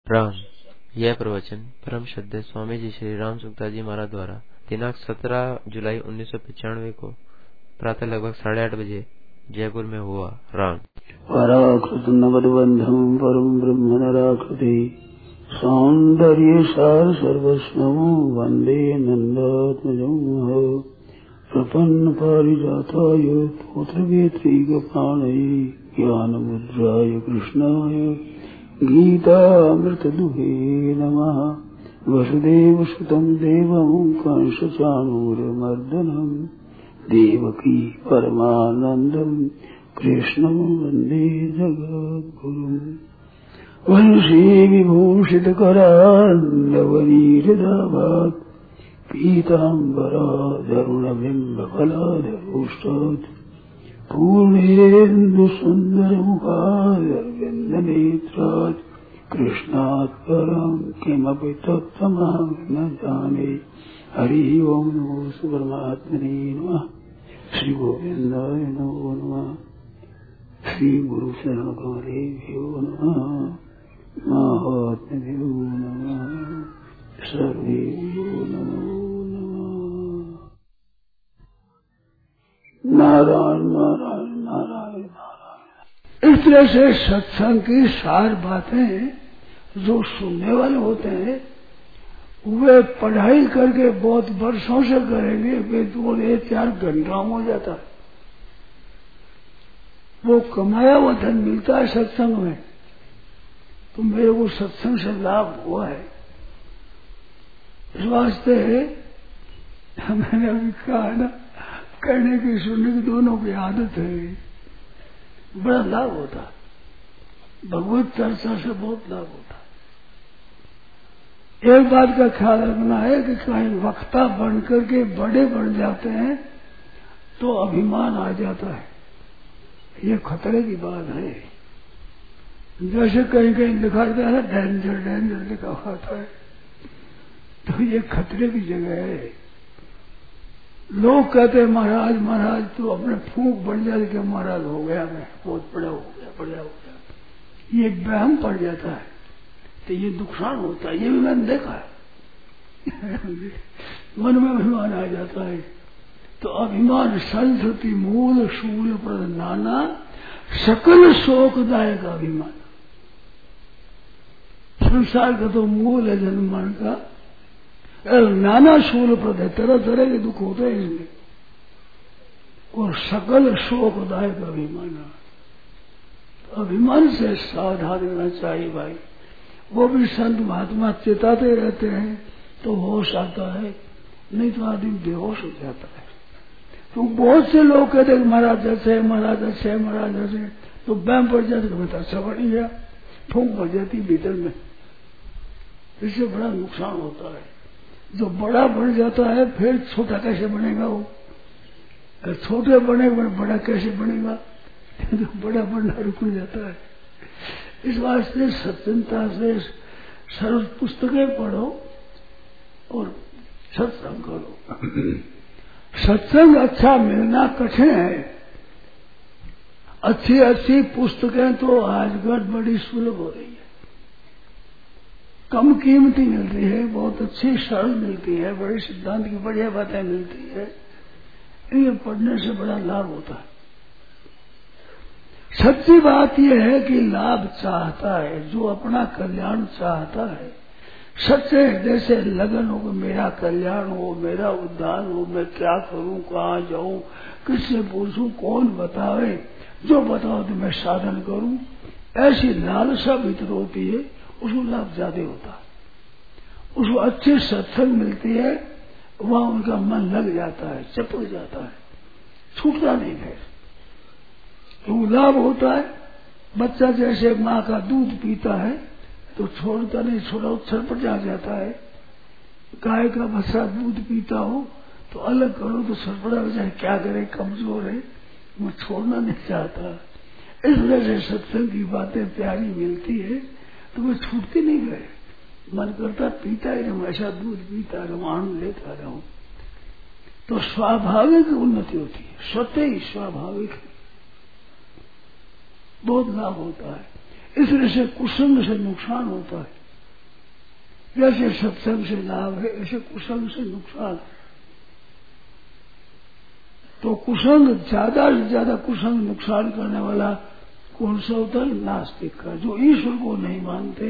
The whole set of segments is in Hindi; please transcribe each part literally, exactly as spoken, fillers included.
राम। यह प्रवचन परम श्रद्धेय स्वामी जी श्री राम सुखदास जी महाराज द्वारा दिनांक सत्रह जुलाई उन्नीस सौ पचानवे को प्रातः लगभग साढ़े आठ बजे जयपुर में हुआ। राम। पराकृत नवदबंधम परम ब्रह्म नराकृति सौंदर्य सार सर्वस्वं वंदे नंदात्मजं प्रपन्न पारिजाताय पुत्रवेत्रीगपाणये ज्ञानमुद्राय कृष्णाय गीतामृतदुहे नमः। वसुदेवसुतं देवं कंसचाणूरमर्दनं देवकी परमानन्दं कृष्णं वन्दे जगद्गुरुम्। वंशी विभूषितकरान्नवनीरदाभात् पीताम्बराधरुणबिम्बफलाधरोष्टात् पूर्णेन्दुसुन्दरमुखारविन्दनेत्रात् कृष्णात् परं किमपि तत्त्वमहं न जाने। हरि ओं नमो परमात्मने नमः। श्री गोविन्दाय नमो नमः। श्री गुरु शरण कमलेभ्यो नमः। महात्म्यो नमः। सर्वेभ्यो नमो नमः। नारायण नारायण नारायण नारायण। इस तरह से सत्संग की सार बातें जो सुनने वाले होते हैं वे पढ़ाई करके बहुत वर्षों से करेंगे, वे दो एक चार घंटा हो जाता है। वो कमाया हुआ धन मिलता है सत्संग में, तो मेरे को सत्संग से लाभ हुआ है। इस वास्ते मैंने अभी कहा ना, कहने की सुनने की दोनों की आदत है, बड़ा लाभ होता है। भगवत चर्चा से बहुत लाभ होता है। एक बात का ख्याल रखना है कि कहीं वक्ता बन करके बड़े बन जाते हैं तो अभिमान आ जाता है, ये खतरे की बात है। जैसे कहीं कहीं लिखा जाता है डेंजर डेंजर लिखा होता है, तो ये खतरे की जगह है। लोग कहते हैं महाराज महाराज, तो अपने फूंक बढ़ जाते कि महाराज हो गया, मैं बहुत बड़ा हो गया बड़ा हो गया, ये वहम पड़ जाता है, तो ये नुकसान होता है। ये भी मैंने देखा है। मन में अभिमान आ जाता है, तो अभिमान सरस्वती मूल शूल पर नाना सकल शोकदायक अभिमान। संसार का तो मूल है जन्म का, नाना शूल प्रद है, तरह तरह के दुख होते हैं इसमें, और सकल शोकदायक अभिमान। तो अभिमान से सावधान रहना चाहिए भाई। वो भी संत महात्मा चेताते रहते हैं तो होश आता है, नहीं तो आदमी बेहोश हो जाता है। तो बहुत से लोग कहते हैं महाराज अच्छे महाराज अच्छे महाराज अच्छे, तो बैम पड़ जाते कि मैं तो अच्छा बन गया, फूंक पड़ जाती भीतर में। इससे बड़ा नुकसान होता है। जो बड़ा बढ़ जाता है फिर छोटा कैसे बनेगा वो, छोटे बने बड़ा कैसे बनेगा, तो बड़ा बढ़ना रुक जाता है। इस वास्ते सत्यता से सर्व पुस्तकें पढ़ो और सत्संग करो। सत्संग अच्छा मिलना कठिन है। अच्छी अच्छी पुस्तकें तो आजकल बड़ी सुलभ हो रही है, कम कीमती मिलती है, बहुत अच्छी सरल मिलती है, बड़े सिद्धांत की बढ़िया बातें मिलती है। इन्हें पढ़ने से बड़ा लाभ होता है। सच्ची बात यह है कि लाभ चाहता है, जो अपना कल्याण चाहता है, सच्चे हृदय से लगन हो, मेरा कल्याण हो, मेरा उद्धार हो, मैं क्या करूं, कहाँ जाऊं, किससे पूछूं, कौन बतावे, जो बताओ तो मैं साधन करूं, ऐसी लालसा भीतर होती है, उसको लाभ ज्यादा होता है। उसको अच्छी सत्संग मिलती है, वहां उनका मन लग जाता है, चिपक जाता है, छूटता नहीं है, तो लाभ होता है। बच्चा जैसे माँ का दूध पीता है तो छोड़ता नहीं, छोड़ा छटपट जा जाता है। गाय का बच्चा दूध पीता हो तो अलग करो तो छटपटा हो जाए, क्या करे, कमजोर है, वो छोड़ना नहीं चाहता। इस वजह से सत्संग की बातें प्यारी मिलती है तो वो छूटती नहीं गए, मन करता पीता ही रहूं, ऐसा दूध पीता रहूं, आनंद लेता रहूं, तो स्वाभाविक उन्नति होती है, स्वतः ही स्वाभाविक बहुत लाभ होता है। इस तरह से कुसंग से नुकसान होता है। जैसे सत्संग से लाभ है ऐसे कुसंग से नुकसान है। तो कुसंग ज्यादा से ज्यादा कुसंग नुकसान करने वाला कौन सा होता है? नास्तिक का, जो ईश्वर को नहीं मानते,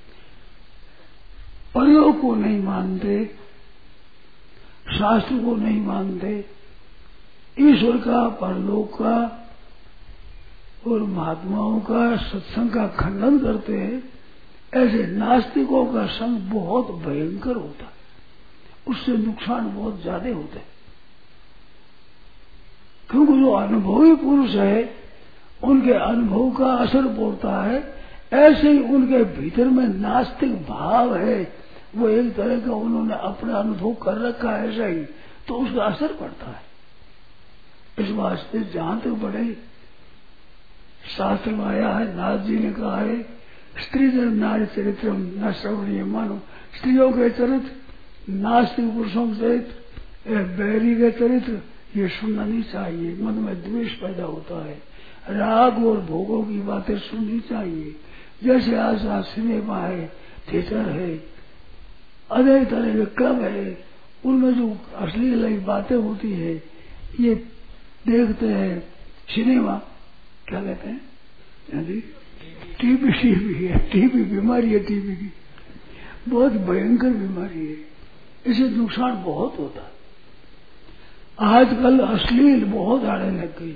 परलोक को नहीं मानते, शास्त्र को नहीं मानते, ईश्वर का, परलोक का और महात्माओं का सत्संग का खंडन करते हैं। ऐसे नास्तिकों का संग बहुत भयंकर होता है, उससे नुकसान बहुत ज्यादा होते हैं। क्योंकि जो अनुभवी पुरुष है उनके अनुभव का असर पड़ता है, ऐसे ही उनके भीतर में नास्तिक भाव है, वो एक तरह का उन्होंने अपना अनुभव कर रखा है ऐसा ही, तो उसका असर पड़ता है। इस वास्ते जहां तक बढ़े शास्त्र में आया है, नाथ जी ने कहा है, स्त्री जन नारी चरित्र न श्रवणीय मानो, स्त्रियों के चरित्र, नास्तिक पुरुषों के चरित्र, बैरी के चरित्र ये सुनना नहीं चाहिए। मन में द्वेष पैदा होता है, राग और भोगों की बातें सुननी चाहिए। जैसे आज आज सिनेमा है, थिएटर है, अनेक तरह के क्लब है, उनमें जो अश्लील बातें होती है ये देखते हैं। सिनेमा क्या कहते हैं जी? टीबी टीबी है, टीबी बीमारी है, टीबी की बहुत भयंकर बीमारी है, इससे नुकसान बहुत होता है। आजकल अश्लील बहुत आने लग गई।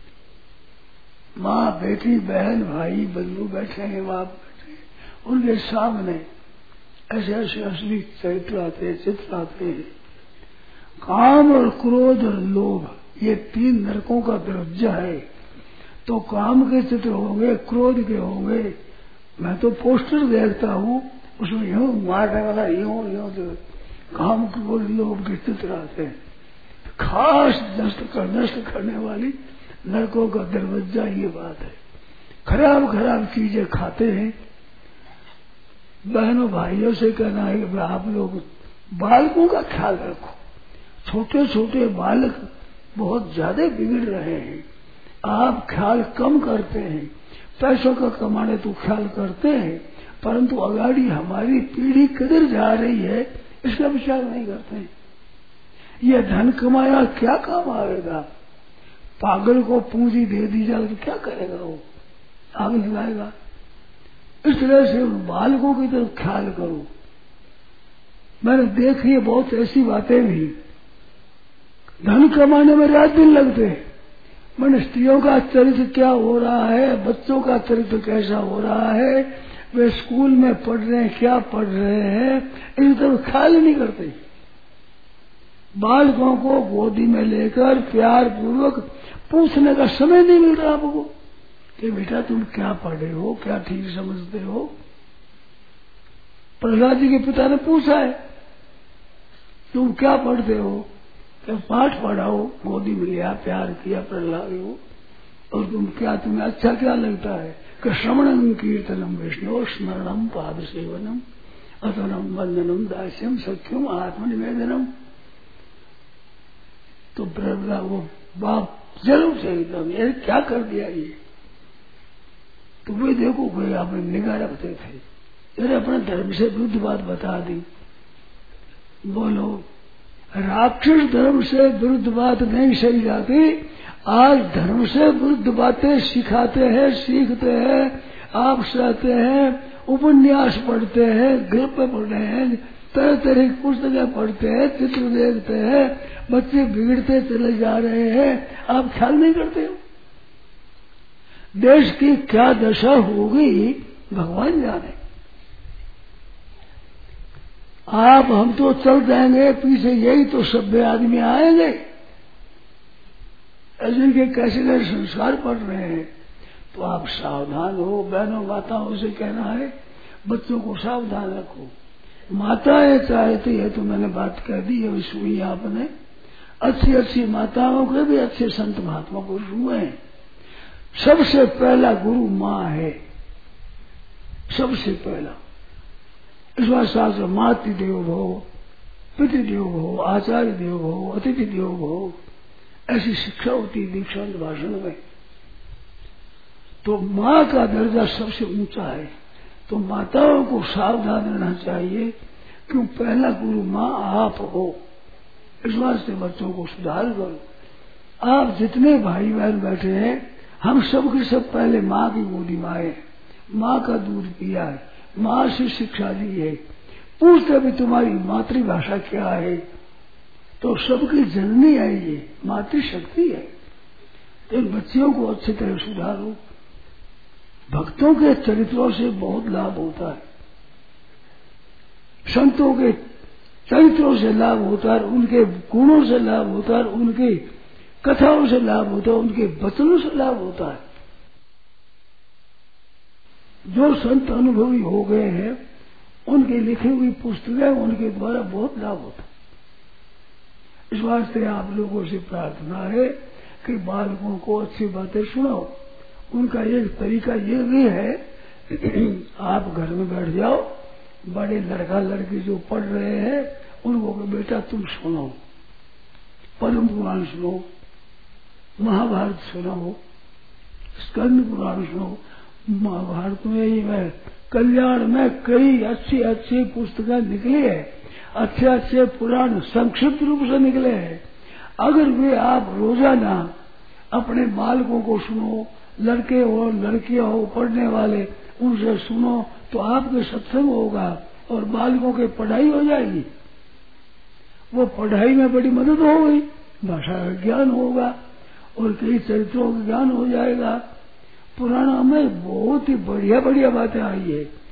माँ बेटी बहन भाई बंधु बैठे हैं, बाप बैठे हैं, उनके सामने ऐसे ऐसे असली चरित्र आते हैं, चित्र आते हैं। काम और क्रोध और लोभ ये तीन नरकों का दरवाजा है। तो काम के चित्र होंगे, क्रोध के होंगे। मैं तो पोस्टर देखता हूँ, उसमें यूं मारने वाला यूं यूं तो काम क्रोध लोभ के चित्र आते हैं। खास नष्ट कर नष्ट करने वाली नरकों का दरवाजा ये बात है। खराब खराब चीजें खाते हैं। बहनों भाइयों से कहना है कि आप लोग बालकों का ख्याल रखो। छोटे छोटे बालक बहुत ज्यादा बिगड़ रहे हैं, आप ख्याल कम करते हैं। पैसों का कमाने तो ख्याल करते हैं, परंतु अगाड़ी हमारी पीढ़ी किधर जा रही है इसका विचार नहीं करते हैं। ये धन कमाया क्या काम आएगा? पागल को पूंजी दे दी जाए तो क्या करेगा? वो आग लगाएगा। इस तरह से बालकों की तरफ ख्याल करो। मैंने देखी है बहुत ऐसी बातें भी, धन कमाने में रात दिन लगते हैं। मैंने स्त्रियों का चरित्र क्या हो रहा है, बच्चों का चरित्र कैसा हो रहा है, वे स्कूल में पढ़ रहे हैं क्या पढ़ रहे हैं, इस तरफ ख्याल ही नहीं करते। बालकों को गोदी में लेकर प्यार पूर्वक पूछने का समय नहीं मिल रहा आपको कि बेटा तुम क्या पढ़े हो, क्या ठीक समझते हो। प्रहलाद जी के पिता ने पूछा है तुम क्या पढ़ते हो, क्या पाठ पढ़ाओ, गोदी में लिया, प्यार किया, प्रहलाद हो, और तुम क्या तुम्हें अच्छा क्या लगता है कि श्रवणम कीर्तनम वैष्णव स्मरणम पाद सेवनम अतनम वंदनम दास्यम सख्यम आत्मनिवेदनम। तो प्रहलाद वो बाप जरूर से एकदम ये क्या कर दिया ये। तो वे देखो भाई आपने निगाह रखते थे, अरे अपने धर्म से विरुद्ध बात बता दी। बोलो राक्षस धर्म से विरुद्ध बात नहीं सही जाती, आज धर्म से विरुद्ध बातें सिखाते हैं, सीखते हैं, आप सहते हैं, उपन्यास पढ़ते हैं, गल्प पढ़ रहे हैं, तरह तरह की पुस्तकें पढ़ते हैं, चित्र देखते हैं, बच्चे बिगड़ते चले जा रहे हैं, आप ख्याल नहीं करते हो। देश की क्या दशा होगी भगवान जाने। आप हम तो चल जाएंगे पीछे, यही तो सभ्य आदमी आएंगे। ऐसे के कैसे कैसे संस्कार पड़ रहे हैं। तो आप सावधान हो, बहनों माताओं से कहना है बच्चों को सावधान रखो। माताएं चाहती है तो मैंने बात कह दी है, सुनी आपने। अच्छी अच्छी माताओं के भी अच्छे संत महात्मा पुरुष हुए हैं। सबसे पहला गुरु माँ है, सबसे पहला। इस बात शास्त्र मातृ देवो भव, पितृ देवो भव, आचार्य देवो भव, अतिथि देवो भव, ऐसी शिक्षा होती है दीक्षांत भाषण में। तो माँ का दर्जा सबसे ऊंचा है। तो माताओं को सावधान रहना चाहिए। क्यों पहला गुरु माँ आप हो। इस वास्ते बच्चों को सुधार करो। आप जितने भाई बहन बैठे हैं, हम सब के सब पहले माँ की गोदी में आए, माँ का दूध पिया है, माँ से शिक्षा ली है। पूछते भी तुम्हारी मातृभाषा क्या है, तो सबकी जननी आई है, मातृशक्ति है। तो इन बच्चियों को अच्छी तरह सुधारो। भक्तों के चरित्रों से बहुत लाभ होता है, संतों के चरित्रों से लाभ होता है, उनके गुणों से लाभ होता है, उनकी कथाओं से लाभ होता है, उनके वचनों से लाभ होता है। जो संत अनुभवी हो गए हैं, उनकी लिखी हुई पुस्तकें उनके द्वारा बहुत लाभ होता है। इस वास्ते आप लोगों से प्रार्थना है कि बालकों को अच्छी बातें सुनाओ। उनका एक तरीका ये भी है, आप घर में बैठ जाओ, बड़े लड़का लड़की जो पढ़ रहे हैं उनको बेटा तुम सुनो, परम पुराण सुनो, महाभारत सुनो, स्कंद पुराण सुनो। महाभारत में ही में कल्याण में कई अच्छी अच्छी पुस्तकें निकली है, अच्छे अच्छे पुराण संक्षिप्त रूप से निकले हैं। अगर वे आप रोजाना अपने बालकों को सुनो, लड़के हो लड़कियां हो पढ़ने वाले, उनसे सुनो, तो आपके सत्संग होगा और बालकों की पढ़ाई हो जाएगी। वो पढ़ाई में बड़ी मदद हो गई, भाषा का ज्ञान होगा और कई चरित्रों का ज्ञान हो जाएगा। पुराणों में बहुत ही बढ़िया बढ़िया बातें आई है।